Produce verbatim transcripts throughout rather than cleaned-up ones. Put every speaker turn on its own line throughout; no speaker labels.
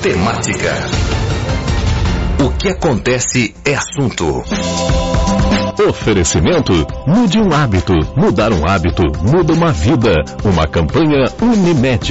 Temática. O que acontece é assunto.
Oferecimento: mude um hábito. Mudar um hábito muda uma vida. Uma campanha Unimed.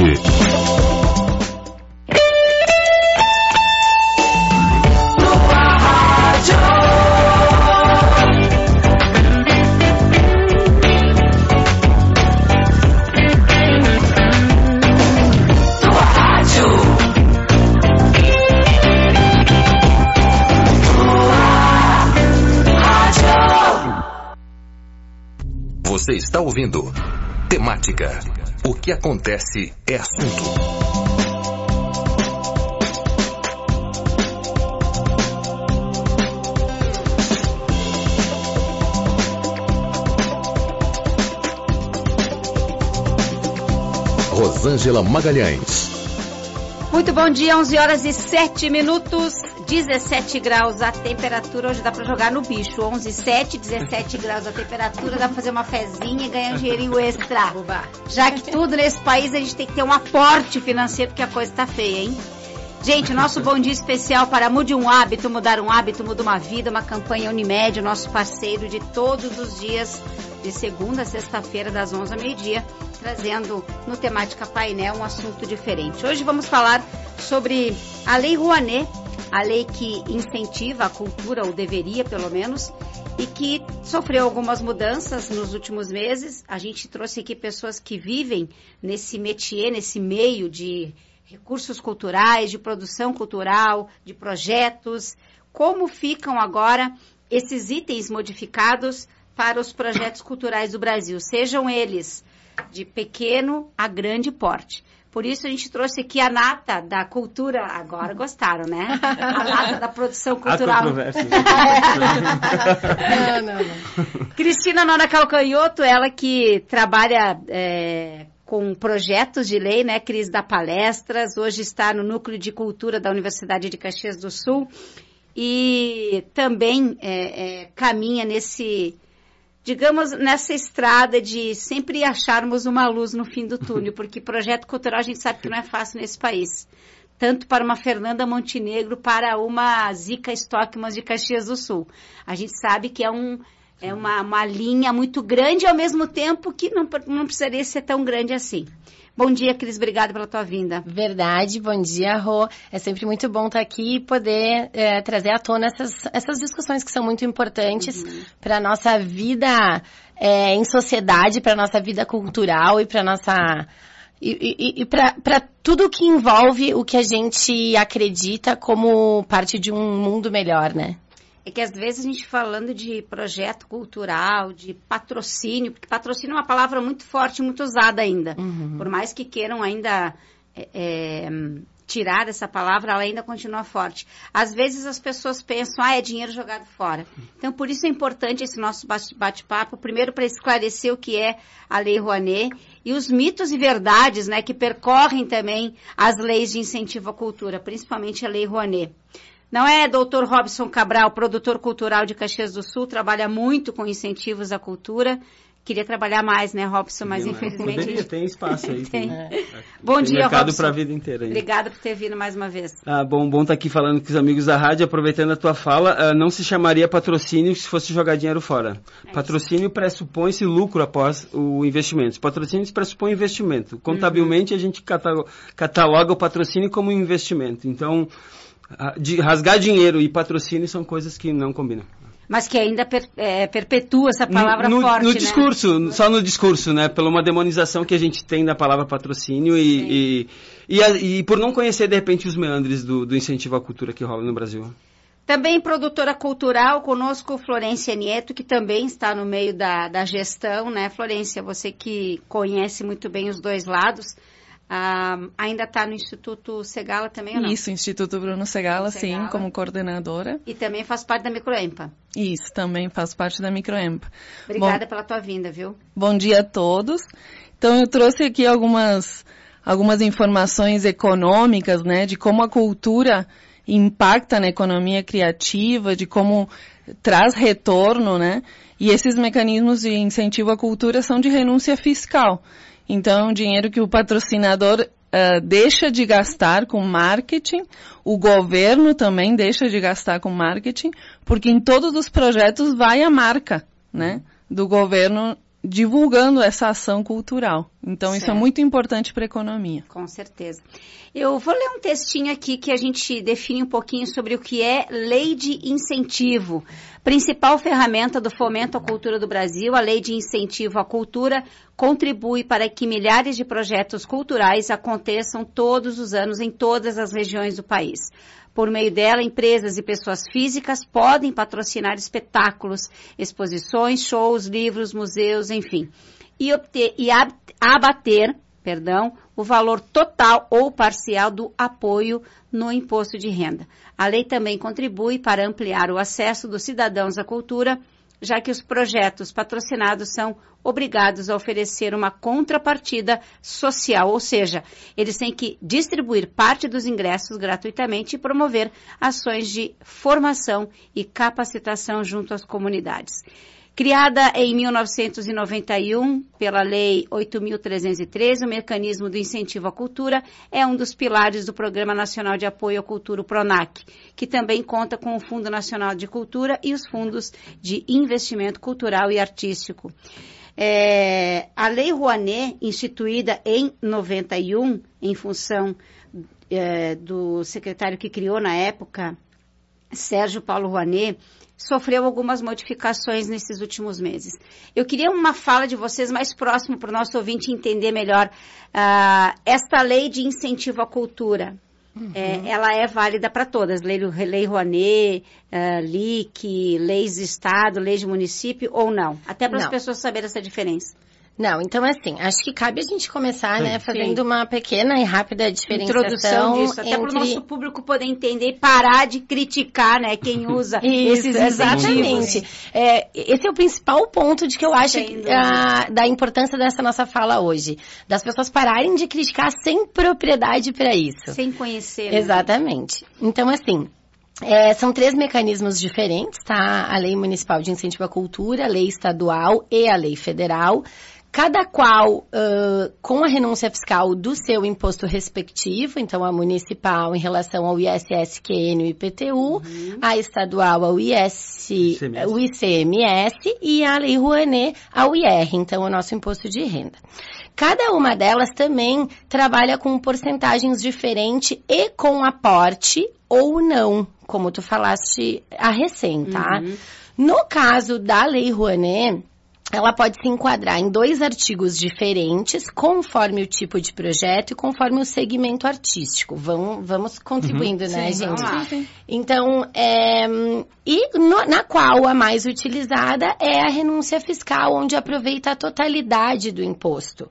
Você está ouvindo Temática. O que acontece é assunto. Rosângela Magalhães.
Muito bom dia, onze horas e sete minutos, dezessete graus a temperatura. Hoje dá pra jogar no bicho, onze e sete, dezessete graus a temperatura, dá pra fazer uma fezinha e ganhar um dinheirinho extra. Já que tudo nesse país a gente tem que ter um aporte financeiro, porque a coisa tá feia, hein? Gente, nosso bom dia especial para Mude um Hábito, Mudar um Hábito, Muda uma Vida, uma campanha Unimed, o nosso parceiro de todos os dias, de segunda a sexta-feira, das onze ao meio-dia, trazendo no Temática Painel um assunto diferente. Hoje vamos falar sobre a Lei Rouanet, a lei que incentiva a cultura, ou deveria pelo menos, e que sofreu algumas mudanças nos últimos meses. A gente trouxe aqui pessoas que vivem nesse métier, nesse meio de recursos culturais, de produção cultural, de projetos. Como ficam agora esses itens modificados para os projetos culturais do Brasil, sejam eles de pequeno a grande porte. Por isso a gente trouxe aqui a nata da cultura, agora gostaram, né? A nata da produção cultural.
não, não, não.
Cristina Nona Calcanhoto, ela que trabalha é, com projetos de lei, né? Cris dá palestras, hoje está no Núcleo de Cultura da Universidade de Caxias do Sul e também é, é, caminha nesse... digamos, nessa estrada de sempre acharmos uma luz no fim do túnel, porque projeto cultural a gente sabe que não é fácil nesse país. Tanto para uma Fernanda Montenegro, para uma Zica Stockman de Caxias do Sul. A gente sabe que é, um, é uma, uma linha muito grande, ao mesmo tempo que não, não precisaria ser tão grande assim. Bom dia, Cris, obrigada pela tua vinda.
Verdade, bom dia, Rô. É sempre muito bom estar aqui e poder é, trazer à tona essas, essas discussões que são muito importantes uhum. para a nossa vida é, em sociedade, para a nossa vida cultural e para a nossa... E, e, e para tudo que envolve o que a gente acredita como parte de um mundo melhor, né?
É que às vezes a gente falando de projeto cultural, de patrocínio, porque patrocínio é uma palavra muito forte, muito usada ainda. Uhum. Por mais que queiram ainda é, é, tirar essa palavra, ela ainda continua forte. Às vezes as pessoas pensam, ah, é dinheiro jogado fora. Então, por isso é importante esse nosso bate-papo, primeiro para esclarecer o que é a Lei Rouanet e os mitos e verdades, né, que percorrem também as leis de incentivo à cultura, principalmente a Lei Rouanet. Não é, doutor Robson Cabral, produtor cultural de Caxias do Sul, trabalha muito com incentivos à cultura. Queria trabalhar mais, né, Robson, mas
Não,
infelizmente...
Poderia, tem espaço aí.
tem.
tem.
É. Bom
tem
dia,
mercado
Robson.
para a vida inteira. Aí.
Obrigada por ter vindo mais uma vez.
Ah, bom, bom estar aqui falando com os amigos da rádio, aproveitando a tua fala. Uh, não se chamaria patrocínio se fosse jogar dinheiro fora. É patrocínio pressupõe-se lucro após o investimento. Patrocínio pressupõe investimento. Contabilmente, uhum. a gente cataloga o patrocínio como um investimento. Então... De rasgar dinheiro e patrocínio são coisas que não combinam.
Mas que ainda per, é, perpetua essa palavra
no,
forte,
no
né?
discurso, só no discurso, né? Pela uma demonização que a gente tem da palavra patrocínio e, e, e, a, e por não conhecer, de repente, os meandres do, do incentivo à cultura que rola no Brasil.
Também produtora cultural, conosco Florência Nieto, que também está no meio da, da gestão, né? Florência, você que conhece muito bem os dois lados... Ah, ainda está no Instituto Segala também ou não?
Isso, Instituto Bruno Segala,
Segala,
sim, como coordenadora.
E também faz parte da Microempa.
Isso, também faz parte da Microempa.
Obrigada
Bom,
pela tua vinda, viu?
Bom dia a todos. Então, eu trouxe aqui algumas, algumas informações econômicas, né, de como a cultura impacta na economia criativa, de como traz retorno, né, e esses mecanismos de incentivo à cultura são de renúncia fiscal. Então, o dinheiro que o patrocinador uh, deixa de gastar com marketing, o governo também deixa de gastar com marketing, porque em todos os projetos vai a marca, né, do governo divulgando essa ação cultural. Então, certo. Isso é muito importante para a economia.
Com certeza. Eu vou ler um textinho aqui que a gente define um pouquinho sobre o que é lei de incentivo. Principal ferramenta do fomento à cultura do Brasil, a lei de incentivo à cultura contribui para que milhares de projetos culturais aconteçam todos os anos em todas as regiões do país. Por meio dela, empresas e pessoas físicas podem patrocinar espetáculos, exposições, shows, livros, museus, enfim, e, obter, e ab, abater, perdão, o valor total ou parcial do apoio no imposto de renda. A lei também contribui para ampliar o acesso dos cidadãos à cultura, já que os projetos patrocinados são obrigados a oferecer uma contrapartida social, ou seja, eles têm que distribuir parte dos ingressos gratuitamente e promover ações de formação e capacitação junto às comunidades. Criada em mil novecentos e noventa e um pela Lei oito mil trezentos e treze, o mecanismo do incentivo à cultura é um dos pilares do Programa Nacional de Apoio à Cultura, o PRONAC, que também conta com o Fundo Nacional de Cultura e os fundos de investimento cultural e artístico. É, a Lei Rouanet, instituída em noventa e um, em função é, do secretário que criou na época, Sérgio Paulo Rouanet, sofreu algumas modificações nesses últimos meses. Eu queria uma fala de vocês mais próximo para o nosso ouvinte entender melhor uh, esta lei de incentivo à cultura. Uhum. É, ela é válida para todas, lei, lei Rouanet, uh, L I C, leis de Estado, leis de município ou não? Até para as pessoas saberem essa diferença.
Não, então assim, acho que cabe a gente começar, né, fazendo Sim. uma pequena e rápida diferenciação.
Introdução disso, até entre... para o nosso público poder entender e parar de criticar, né, quem usa
Isso,
esses
exatamente. É, esse é o principal ponto de que eu acho a, da importância dessa nossa fala hoje. Das pessoas pararem de criticar sem propriedade para isso.
Sem conhecer. Né?
Exatamente. Então, assim... É, são três mecanismos diferentes, tá? A Lei Municipal de Incentivo à Cultura, a Lei Estadual e a Lei Federal. Cada qual uh, com a renúncia fiscal do seu imposto respectivo, então a municipal em relação ao I S S, Q N e I P T U, uhum. a estadual ao I S, o I C M S e a Lei Rouanet ao I R, então o nosso imposto de renda. Cada uma delas também trabalha com porcentagens diferentes e com aporte ou não, como tu falaste a recém, tá? Uhum. No caso da Lei Rouanet, ela pode se enquadrar em dois artigos diferentes, conforme o tipo de projeto e conforme o segmento artístico. Vamos, vamos contribuindo, uhum. né,
Sim,
gente? Sim. Então, é, e no, na qual a mais utilizada é a renúncia fiscal, onde aproveita a totalidade do imposto,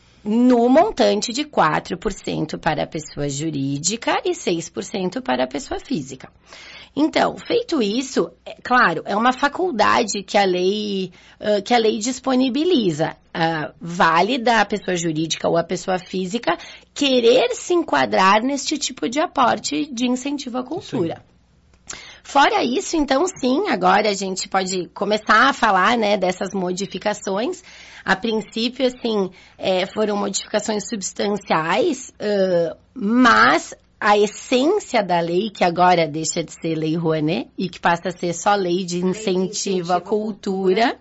no montante de quatro por cento para a pessoa jurídica e seis por cento para a pessoa física. Então, feito isso, é, claro, é uma faculdade que a lei, uh, que a lei disponibiliza. Uh, vale da pessoa jurídica ou a pessoa física querer se enquadrar neste tipo de aporte de incentivo à cultura. Sim. Fora isso, então, sim, agora a gente pode começar a falar, né, dessas modificações. A princípio, assim, é, foram modificações substanciais, uh, mas a essência da lei, que agora deixa de ser Lei Rouanet e que passa a ser só Lei de Incentivo à Cultura,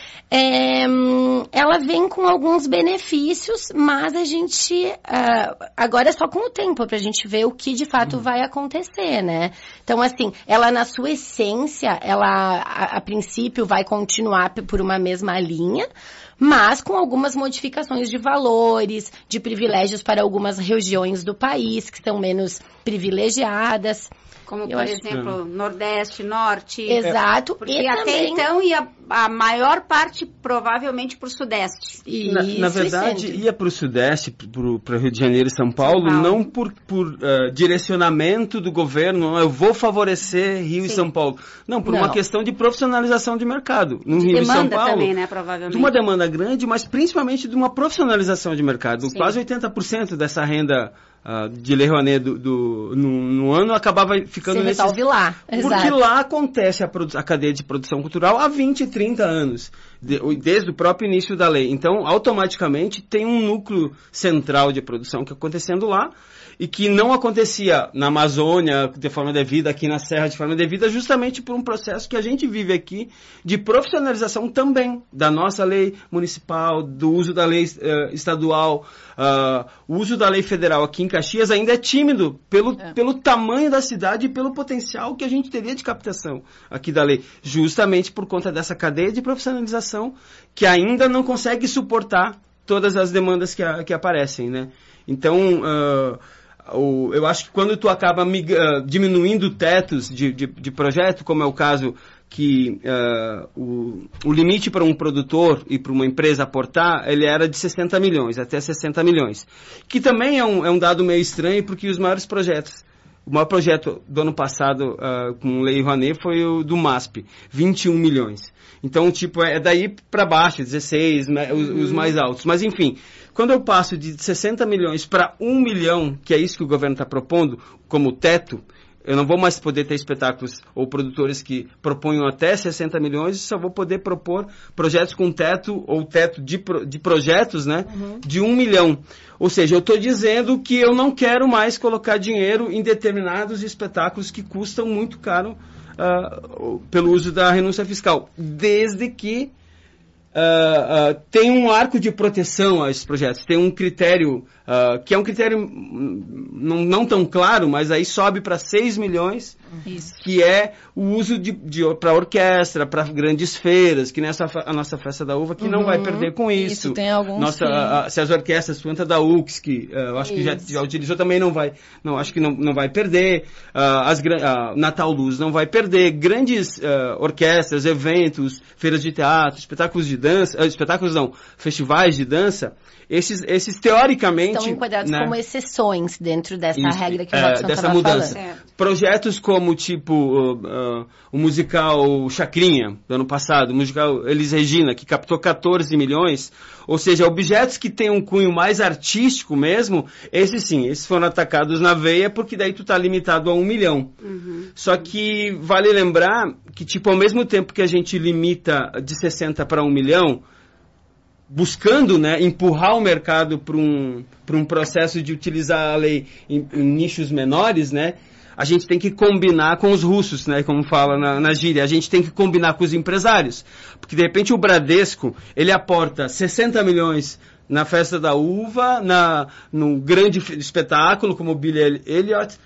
é, ela vem com alguns benefícios, mas a gente, uh, agora é só com o tempo para a gente ver o que de fato uhum. vai acontecer, né? Então, assim, ela na sua essência, ela a, a princípio vai continuar por uma mesma linha, mas com algumas modificações de valores, de privilégios para algumas regiões do país que são menos privilegiadas.
Como, por exemplo, que... Nordeste, Norte.
Exato.
Porque
e
até
também...
então ia a maior parte provavelmente para o Sudeste.
Isso, na, na verdade, ia para o Sudeste, para o Rio de Janeiro e São Paulo, São Paulo. não por, por uh, direcionamento do governo, eu vou favorecer Rio Sim. e São Paulo. Não, por não. uma questão de profissionalização de mercado. No
de
Rio
demanda
e São Paulo,
também, né, provavelmente.
De uma demanda grande, mas principalmente de uma profissionalização de mercado. Sim. Quase oitenta por cento dessa renda uh, de Lei Rouanet do, do, no, no ano, acabava ficando
Se
nesse...
resolve lá.
Porque
Exato.
lá acontece a, a cadeia de produção cultural há vinte, trinta anos, de, desde o próprio início da lei. Então, automaticamente, tem um núcleo central de produção que acontecendo lá, e que não acontecia na Amazônia de forma devida, aqui na Serra de forma devida, justamente por um processo que a gente vive aqui de profissionalização também da nossa lei municipal, do uso da lei uh, estadual, uh, o uso da lei federal aqui em Caxias ainda é tímido pelo, é. pelo tamanho da cidade e pelo potencial que a gente teria de captação aqui da lei, justamente por conta dessa cadeia de profissionalização que ainda não consegue suportar todas as demandas que, a, que aparecem, né? Então, uh, O, eu acho que quando tu acaba mig, uh, diminuindo tetos de, de, de projeto, como é o caso que uh, o, o limite para um produtor e para uma empresa aportar, ele era de sessenta milhões, até sessenta milhões. Que também é um, é um dado meio estranho, porque os maiores projetos, o maior projeto do ano passado uh, com Lei Rouanet foi o do MASP, vinte e um milhões. Então, tipo, é daí para baixo, dezesseis, os, os mais altos. Mas, enfim, quando eu passo de sessenta milhões para um milhão, que é isso que o governo está propondo como teto, eu não vou mais poder ter espetáculos ou produtores que proponham até sessenta milhões, só vou poder propor projetos com teto ou teto de, pro, de projetos, né, uhum. de um milhão. Ou seja, eu estou dizendo que eu não quero mais colocar dinheiro em determinados espetáculos que custam muito caro uh, pelo uso da renúncia fiscal, desde que Uh, uh, tem um arco de proteção a esses projetos, tem um critério, uh, que é um critério não, não tão claro, mas aí sobe para seis milhões, Isso. que é o uso de, de, para orquestra, para grandes feiras, que nessa a nossa Festa da Uva, que uhum. não vai perder com isso.
Isso tem alguns
nossa,
que...
a, a, se as orquestras, Planta da U X, que uh, eu acho isso. que já, já utilizou, também não vai, não, acho que não, não vai perder, uh, as, uh, Natal Luz não vai perder, grandes uh, orquestras, eventos, feiras de teatro, espetáculos de dança, espetáculos não, festivais de dança, esses, esses teoricamente...
Estão enquadrados né, como exceções dentro dessa
isso,
regra que o
é,
Robson
dessa mudança.
falando.
Projetos como, tipo, uh, uh, o musical Chacrinha, do ano passado, o musical Elis Regina, que captou quatorze milhões, ou seja, objetos que têm um cunho mais artístico mesmo, esses sim, esses foram atacados na veia, porque daí tu tá limitado a um milhão. Uhum. Só que vale lembrar que, tipo, ao mesmo tempo que a gente limita de sessenta para um milhão, buscando, né, empurrar o mercado para um, para um processo de utilizar a lei em, em nichos menores, né, a gente tem que combinar com os russos, né, como fala na, na gíria, a gente tem que combinar com os empresários, porque de repente o Bradesco, ele aporta sessenta milhões na Festa da Uva, na, num grande espetáculo como o Billy Elliot,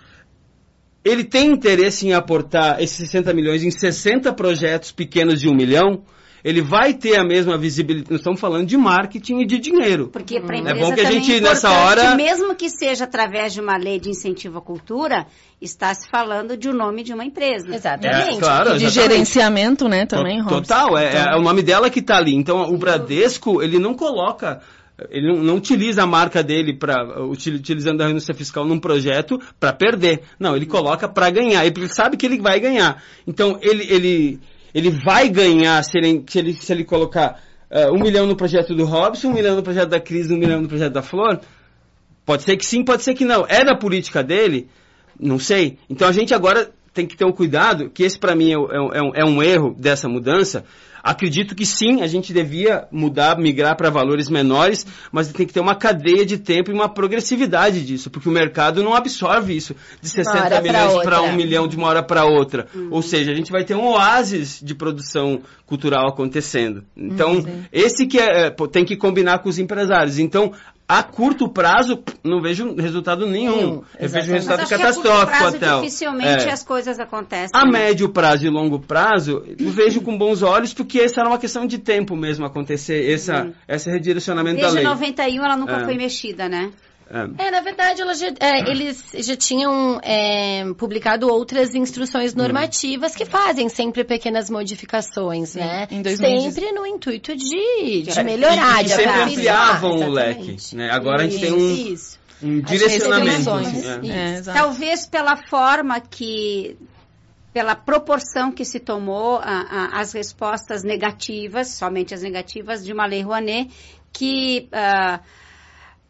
ele tem interesse em aportar esses sessenta milhões em sessenta projetos pequenos de um milhão, ele vai ter a mesma visibilidade. Nós estamos falando de marketing e de dinheiro.
Porque para a empresa
é bom que a gente,
é
nessa hora,
mesmo que seja através de uma lei de incentivo à cultura, está se falando de o um nome de uma empresa.
Exatamente.
É, claro,
e de
exatamente.
gerenciamento, né, também, Robson.
Total, é, é o nome dela que está ali. Então, o Bradesco, ele não coloca... Ele não, não utiliza a marca dele para utilizando a renúncia fiscal num projeto para perder. Não, ele coloca para ganhar. Ele sabe que ele vai ganhar. Então, ele... ele Ele vai ganhar se ele, se ele, se ele colocar uh, um milhão no projeto do Robson, um milhão no projeto da Cris, um milhão no projeto da Flor. Pode ser que sim, pode ser que não. É da política dele? Não sei. Então a gente agora tem que ter um cuidado, que esse para mim é, é, um, é um erro dessa mudança. Acredito que sim, a gente devia mudar, migrar para valores menores, mas tem que ter uma cadeia de tempo e uma progressividade disso, porque o mercado não absorve isso de sessenta milhões para um milhão de uma hora para outra. Uhum. Ou seja, a gente vai ter um oásis de produção cultural acontecendo. Então, uhum. esse que é, tem que combinar com os empresários. Então, a curto prazo, não vejo resultado nenhum. Hum, eu vejo resultado catastrófico até.
Dificilmente é. as coisas acontecem.
A né? médio prazo e longo prazo, eu vejo com bons olhos, porque essa era uma questão de tempo mesmo acontecer, essa, hum. esse redirecionamento
Desde
da lei.
Desde noventa e um ela nunca é. foi mexida, né?
É, na verdade, ela já, é, eles já tinham é, publicado outras instruções normativas que fazem sempre pequenas modificações, Sim. né? Em dois mil e dezesseis. Sempre no intuito de, de melhorar,
e,
de
e sempre ampliavam o leque. Né? Agora Isso. a gente tem um,
Isso.
um direcionamento. Assim,
é. É, Talvez pela forma que... pela proporção que se tomou a, a, as respostas negativas, somente as negativas, de uma lei Rouanet, que... Uh,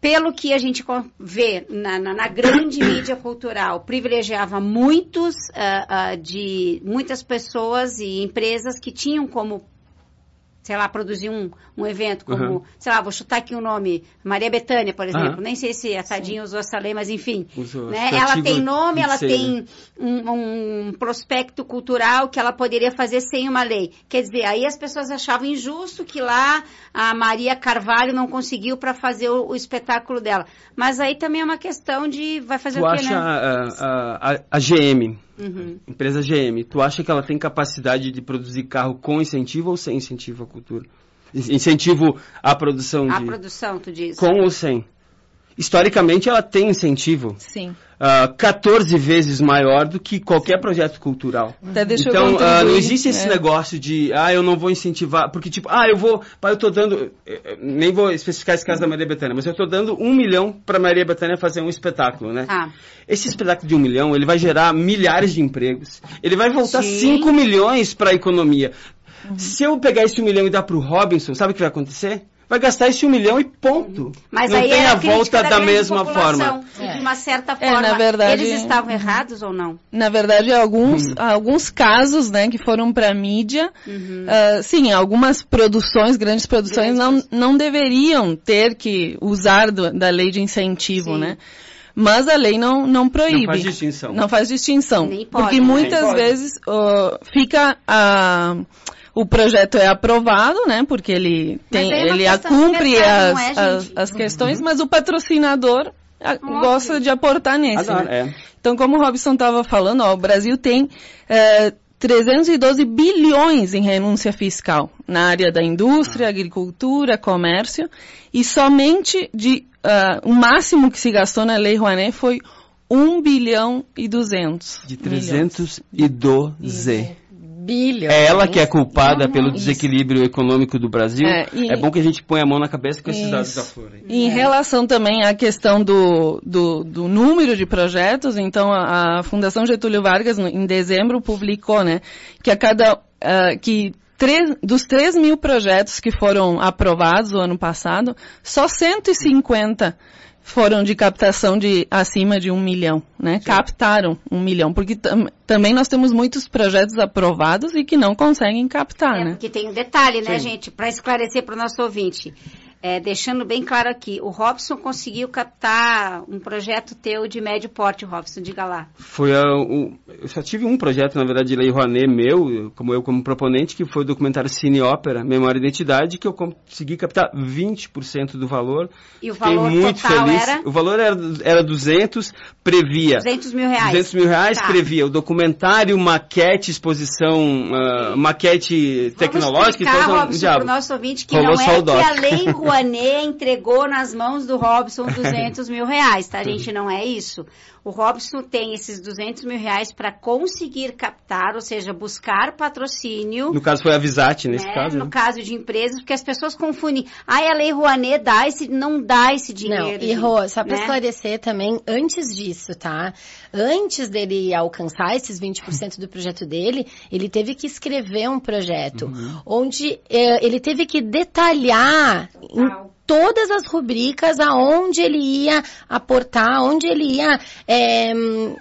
pelo que a gente vê na, na, na grande mídia cultural, privilegiava muitos, uh, uh, de muitas pessoas e empresas que tinham como, sei lá, produzir um, um evento como, uhum. sei lá, vou chutar aqui o um nome, Maria Bethânia, por exemplo. Uhum. Nem sei se a Tadinha usou essa lei, mas enfim. Usou, né? Ela tem nome, ela ser, tem né? um, um prospecto cultural que ela poderia fazer sem uma lei. Quer dizer, aí as pessoas achavam injusto que lá a Maria Carvalho não conseguiu para fazer o, o espetáculo dela. Mas aí também é uma questão de, vai fazer
tu
o quê,
acha
né?
a, a, a G M, uhum. empresa G M, tu acha que ela tem capacidade de produzir carro com incentivo ou sem incentivo à cultura? Incentivo à produção de...
À produção, tu diz.
Com ou sem? Historicamente, ela tem incentivo.
Sim.
Uh, quatorze vezes maior do que qualquer projeto cultural.
Até deixa
então,
eu
uh, não existe esse é. negócio de, ah, eu não vou incentivar, porque tipo, ah, eu vou, pai, eu tô dando, nem vou especificar esse caso da Maria Bethânia, mas eu tô dando um milhão para Maria Bethânia fazer um espetáculo, né?
Ah.
Esse espetáculo de um milhão, ele vai gerar milhares de empregos, ele vai voltar
Sim.
cinco milhões para a economia. Uhum. Se eu pegar esse um milhão e dar pro Robinson, sabe o que vai acontecer? Vai gastar esse um milhão e ponto.
Mas
não
aí
tem
é a
a volta da, da mesma forma.
É. De uma certa
é,
forma,
na verdade,
eles estavam errados ou não?
Na verdade, alguns, hum. alguns casos, né, que foram para a mídia, uhum. uh, sim, algumas produções, grandes produções, grandes. Não, não deveriam ter que usar do, da lei de incentivo, sim. né? Mas a lei não, não proíbe.
Não faz distinção.
Não faz distinção.
Nem pode,
porque muitas
nem
vezes uh, fica a... Uh, o projeto é aprovado, né? Porque ele tem,
é
ele cumpre as, é, as, as questões, uhum. mas o patrocinador a, gosta de aportar nesse.
Adoro,
né?
é.
Então, como o Robson estava falando, ó, o Brasil tem é, trezentos e doze bilhões em renúncia fiscal na área da indústria, agricultura, comércio, e somente de uh, o máximo que se gastou na Lei Rouanet foi um bilhão e duzentos.
De trezentos e doze.
Bilhões.
É ela que é culpada uhum. pelo desequilíbrio Isso. econômico do Brasil. É, e, é bom que a gente ponha a mão na cabeça com esses Isso. dados da Flor.
Em é. relação também à questão do, do, do número de projetos, então a, a Fundação Getúlio Vargas, em dezembro, publicou, né, que a cada... Uh, que três, dos três mil projetos que foram aprovados no ano passado, só cento e cinquenta foram de captação de acima de um milhão, né? Sim. Captaram um milhão, porque tam, também nós temos muitos projetos aprovados e que não conseguem captar,
é,
né?
Porque tem um detalhe, né,
Sim.
gente? Para esclarecer para o nosso ouvinte. É, deixando bem claro aqui, o Robson conseguiu captar um projeto teu de médio porte, Robson, diga lá.
Foi a, o, eu só tive um projeto, na verdade, de Lei Rouanet meu, como eu como proponente, que foi o documentário Cine Ópera, Memória e Identidade, que eu consegui captar vinte por cento do valor.
E o valor
Fiquei muito
total
feliz.
era?
O valor era, era duzentos, previa...
duzentos mil reais.
duzentos mil reais,
tá.
previa o documentário, maquete, exposição, uh, maquete tecnológica.
Vamos explicar,
então,
Robson, para o nosso ouvinte, que
Rolou
não é
o
que a Lei Rouanet entregou nas mãos do Robson duzentos mil reais, tá, gente? Não é isso. O Robson tem esses duzentos mil reais para conseguir captar, ou seja, buscar patrocínio.
No caso foi a Visat, nesse
né?
caso.
No
né?
caso de empresas, porque as pessoas confundem. Ah, a Lei Rouanet dá esse, não dá esse dinheiro.
Não, e Rô, só para
né?
esclarecer também, antes disso, tá? Antes dele alcançar esses vinte por cento do projeto dele, ele teve que escrever um projeto, uhum. onde eh, ele teve que detalhar... Em, todas as rubricas aonde ele ia aportar, onde ele ia é, uh,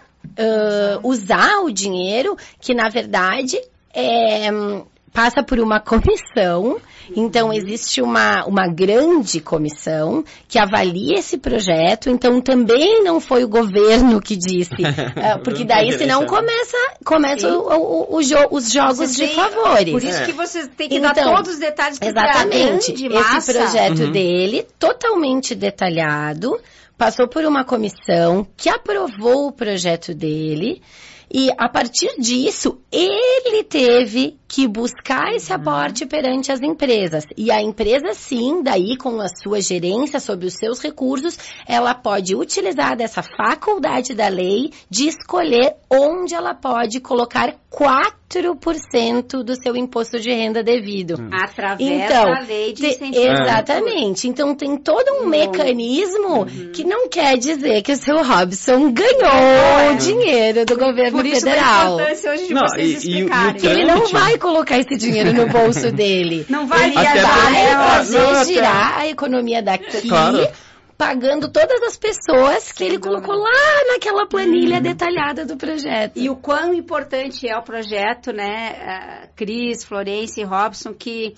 usar o dinheiro, que na verdade é, passa por uma comissão. Então, existe uma, uma grande comissão que avalia esse projeto. Então, também não foi o governo que disse. uh, porque daí, senão, começa, começa o, o, o jo, os jogos vocês de têm, favores.
Por isso é. que você tem que
então,
dar todos os detalhes.
Exatamente.
De massa.
Esse projeto
uhum.
dele, totalmente detalhado, passou por uma comissão que aprovou o projeto dele. E, a partir disso, ele teve que buscar esse aporte perante as empresas. E a empresa, sim, daí com a sua gerência sobre os seus recursos, ela pode utilizar dessa faculdade da lei de escolher onde ela pode colocar quatro por cento do seu imposto de renda devido.
Hum. Através
então,
da lei de incentivo.
Exatamente. Então, tem todo um
Bom.
mecanismo
uhum.
que não quer dizer que o seu Robson ganhou o dinheiro do governo
Por isso
federal.
a importância hoje de
não,
vocês
e,
explicarem.
E, e
ele não vai colocar esse dinheiro no bolso dele.
Não vai
ele
Até
vai
porque-
fazer
não, até-
girar a economia daqui
Claro.
pagando todas as pessoas que
Sem
ele
dúvida.
colocou lá naquela planilha uhum. detalhada do projeto.
E o quão importante é o projeto, né, uh, Cris, Florência e Robson, que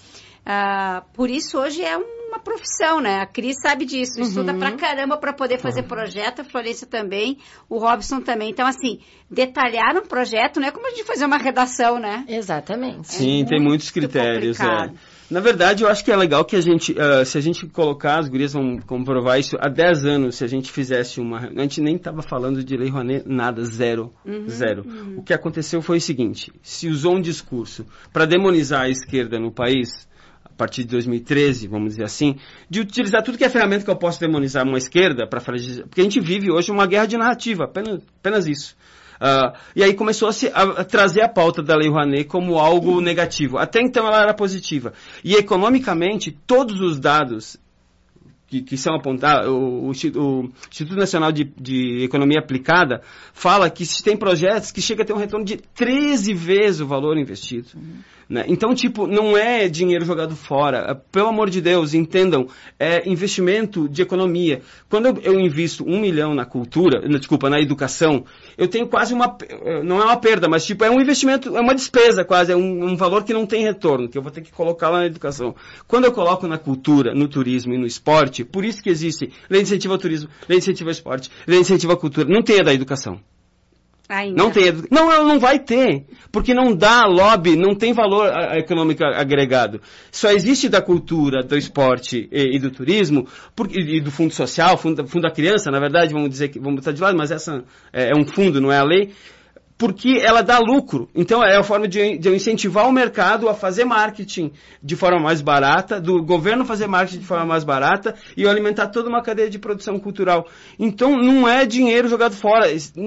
uh, por isso hoje é uma profissão, né? A Cris sabe disso, uhum. estuda pra caramba pra poder fazer projeto, a Florência também, o Robson também. Então, assim, detalhar um projeto não é como a gente fazer uma redação, né?
Exatamente.
Sim, é tem muitos critérios. É. Na verdade, eu acho que é legal que a gente, uh, se a gente colocar, as gurias vão comprovar isso, há dez anos, se a gente fizesse uma... A gente nem estava falando de Lei Rouanet, nada, zero, uhum, zero. Uhum. O que aconteceu foi o seguinte, se usou um discurso para demonizar a esquerda no país, a partir de dois mil e treze, vamos dizer assim, de utilizar tudo que é ferramenta que eu posso demonizar uma esquerda, para fragilizar, porque a gente vive hoje uma guerra de narrativa, apenas, apenas isso. Uh, e aí começou a, se, a, a trazer a pauta da Lei Rouanet como algo negativo. Até então ela era positiva. E economicamente, todos os dados que, que são apontados, o, o, o Instituto Nacional de, de Economia Aplicada fala que se tem projetos que chegam a ter um retorno de treze vezes o valor investido. Uhum. Né? Então, tipo, não é dinheiro jogado fora. Pelo amor de Deus, entendam, é investimento de economia. Quando eu, eu invisto um milhão na cultura, na, desculpa, na educação, eu tenho quase uma, não é uma perda, mas tipo, é um investimento, é uma despesa quase, é um, um valor que não tem retorno, que eu vou ter que colocar lá na educação. Quando eu coloco na cultura, no turismo e no esporte, por isso que existe lei de incentivo ao turismo, lei de incentivo ao esporte, lei de incentivo à cultura, não tem a da educação.
Ainda.
Não tem, não, ela não vai ter, porque não dá lobby, não tem valor a, a econômico agregado. Só existe da cultura, do esporte e, e do turismo, por, e, e do fundo social, fundo, fundo da criança, na verdade, vamos dizer que vamos botar de lado, mas essa é, é um fundo, não é a lei, porque ela dá lucro. Então é a forma de, de incentivar o mercado a fazer marketing de forma mais barata, do governo fazer marketing de forma mais barata e alimentar toda uma cadeia de produção cultural. Então não é dinheiro jogado fora.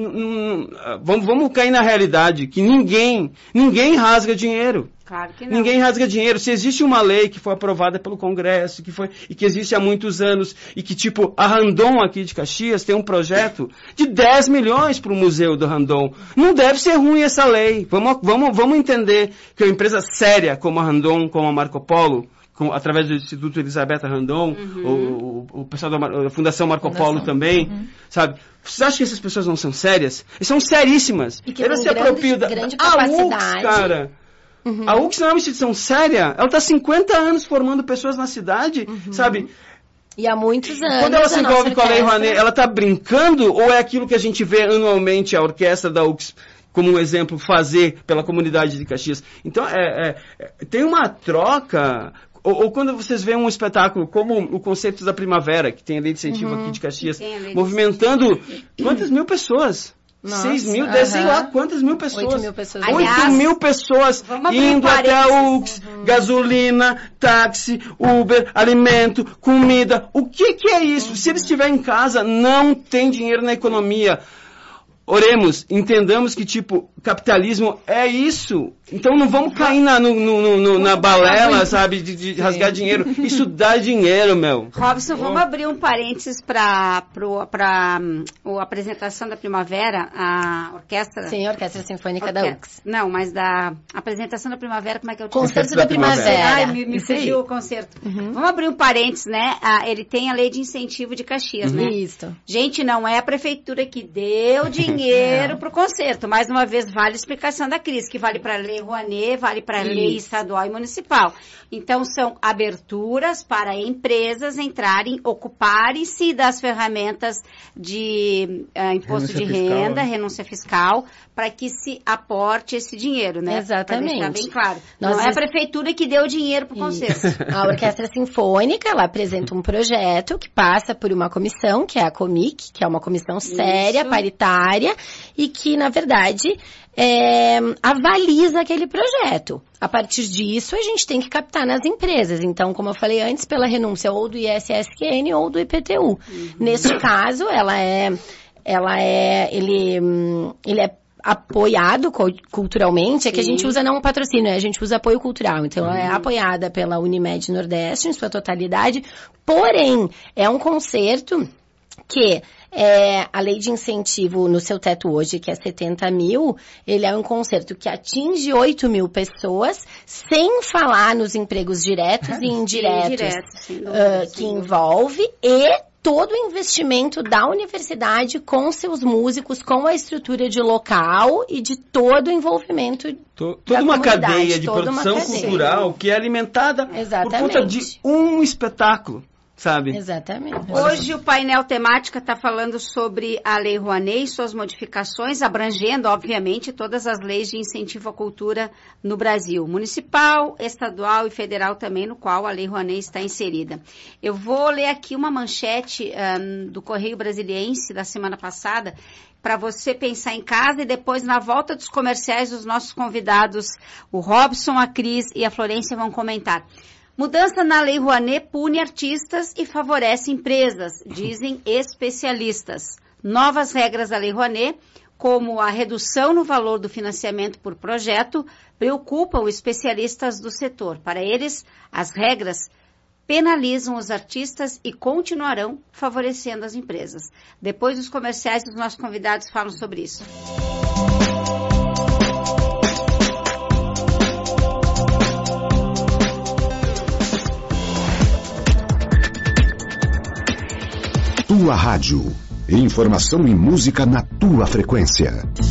Vamos, vamos cair na realidade que ninguém, ninguém rasga dinheiro.
Claro que não.
Ninguém rasga dinheiro. Se existe uma lei que foi aprovada pelo Congresso, que foi, e que existe há muitos anos, e que, tipo, a Randon aqui de Caxias tem um projeto de dez milhões para o Museu do Randon. Não deve ser ruim essa lei. Vamos, vamos, vamos entender que uma empresa séria como a Randon, como a Marco Polo, com, através do Instituto Elisabetta Randon, uhum. o, o, o pessoal da, da Fundação Marco Fundação. Polo também, uhum. sabe? Vocês acham que essas pessoas não são sérias? Elas são seríssimas.
E que
Elas se apropriam da...
grande capacidade.
A U X, cara... Uhum. A U X não é uma instituição séria, ela está há cinquenta anos formando pessoas na cidade, uhum. sabe?
E há muitos anos.
Quando ela se envolve com a Lei Rouanet, ela está brincando ou é aquilo que a gente vê anualmente a orquestra da U X, como um exemplo, fazer pela comunidade de Caxias? Então, é, é, é, tem uma troca... Ou, ou quando vocês veem um espetáculo como o Concertos da Primavera, que tem a Lei de Incentivo uhum. aqui de Caxias, movimentando quantas mil pessoas? Nossa, seis mil, dez, sei lá quantas mil pessoas.
Oito mil pessoas.
Oito mil pessoas indo até a U X, uhum. gasolina, táxi, Uber, alimento, comida. O que que é isso? Uhum. Se ele estiver em casa, não tem dinheiro na economia. Oremos, entendamos que, tipo, capitalismo é isso. Então não vamos cair na, no, no, no, na balela, sabe, de, de rasgar dinheiro. Isso dá dinheiro, meu.
Robson, oh. vamos abrir um parênteses para um, a apresentação da Primavera, a orquestra...
Sim, a Orquestra Sinfônica Orquestra. da U X.
Não, mas da apresentação da Primavera, como é que é o
título? Concerto da, da Primavera. primavera.
Ai, me, me fugiu o concerto. Uhum. Vamos abrir um parênteses, né? Ah, ele tem a Lei de Incentivo de Caxias, uhum. né?
Isso.
Gente, não é a prefeitura que deu dinheiro dinheiro para o concerto. Mais uma vez, vale a explicação da Cris, que vale para a Lei Rouanet, vale para a lei estadual e municipal. Então, são aberturas para empresas entrarem, ocuparem-se das ferramentas de uh, imposto renúncia de renda, fiscal. renúncia fiscal, para que se aporte esse dinheiro, né?
Exatamente.
Para deixar bem claro.
Nós
Não é a prefeitura que deu o dinheiro para o concerto.
A Orquestra Sinfônica, ela apresenta um projeto que passa por uma comissão, que é a Comic, que é uma comissão séria, Isso. paritária, e que, na verdade, é, avaliza aquele projeto. A partir disso, a gente tem que captar nas empresas. Então, como eu falei antes, pela renúncia ou do I S S Q N ou do I P T U. Uhum. Neste caso, ela é, ela é, ele, ele é apoiado culturalmente, é que a gente usa não um patrocínio, a gente usa apoio cultural. Então, ela é apoiada pela Unimed Nordeste em sua totalidade, porém, é um concerto que é, a lei de incentivo no seu teto hoje, que é setenta mil, ele é um concerto que atinge oito mil pessoas, sem falar nos empregos diretos e indiretos,
Indireto, sim,
uh, que envolve, e todo o investimento da universidade com seus músicos, com a estrutura de local e de todo o envolvimento
to,
da
toda uma
comunidade,
cadeia de
toda
produção
uma cadeia.
cultural que é alimentada
Exatamente.
por conta de um espetáculo, sabe?
Exatamente.
Hoje o painel temática está falando sobre a Lei Rouanet e suas modificações, abrangendo, obviamente, todas as leis de incentivo à cultura no Brasil, municipal, estadual e federal também, no qual a Lei Rouanet está inserida. Eu vou ler aqui uma manchete um, do Correio Brasiliense da semana passada, para você pensar em casa, e depois, na volta dos comerciais, os nossos convidados, o Robson, a Cris e a Florência, vão comentar. Mudança na Lei Rouanet pune artistas e favorece empresas, dizem especialistas. Novas regras da Lei Rouanet, como a redução no valor do financiamento por projeto, preocupam especialistas do setor. Para eles, as regras penalizam os artistas e continuarão favorecendo as empresas. Depois dos comerciais, os nossos convidados falam sobre isso.
Tua Rádio. Informação e música na tua frequência.